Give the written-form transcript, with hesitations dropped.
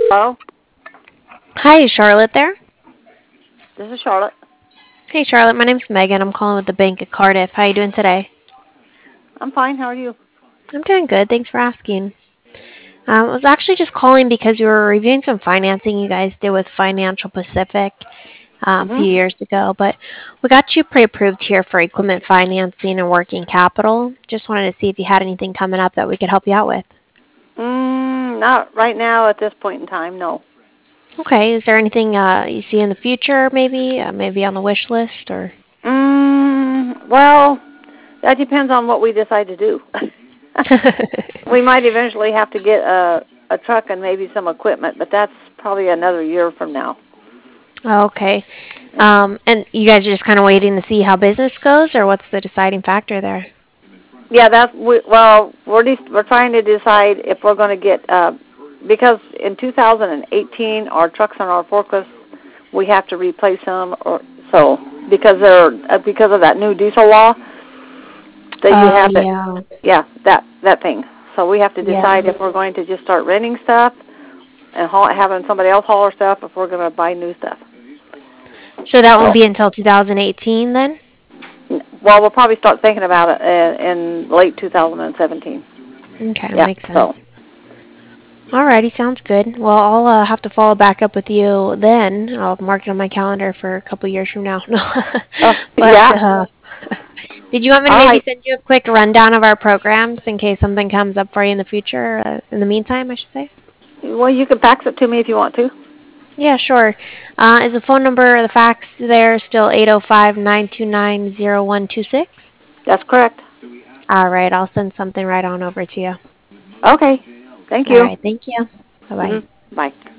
Hello, Hi, is Charlotte there? this is Charlotte. Hey, Charlotte. My name's Megan. I'm calling with the Bank of Cardiff. How you doing today? I'm fine. How are you? I'm doing good. Thanks for asking. I was actually just calling because we were reviewing some financing you guys did with Financial Pacific a few Mhm. years ago, but we got you pre-approved here for equipment financing and working capital. Just wanted to see if you had anything coming up that we could help you out with. Not right now at this point in time. No. Okay. Is there anything you see in the future, maybe on the wish list, or? Well, that depends on what we decide to do. We might eventually have to get a truck and maybe some equipment, but that's probably another year from now. Okay. And you guys are just kind of waiting to see how business goes, or what's the deciding factor there? Yeah, we're trying to decide if we're going to get because in 2018 our trucks and our forklifts we have to replace them or so because of that new diesel law that you Oh, have to yeah. yeah that thing. So we have to decide Yeah. if we're going to just start renting stuff and having somebody else haul our stuff if we're going to buy new stuff. So that won't So be until 2018 then? well we'll probably start thinking about it in late 2017. Okay, Yeah. makes sense. So Alrighty, sounds good. Well, I'll have to follow back up with you then. I'll mark it on my calendar for a couple years from now. No, but yeah. did you want me to All maybe right. send you a quick rundown of our programs in case something comes up for you in the future? In the meantime, I should say. Well, you can fax it to me if you want to. Yeah, sure. Is the phone number, the fax there still 805-929-0126? That's correct. All right, I'll send something right on over to you. Okay. Thank All you. right, thank you. Bye-bye. Mhm. Bye.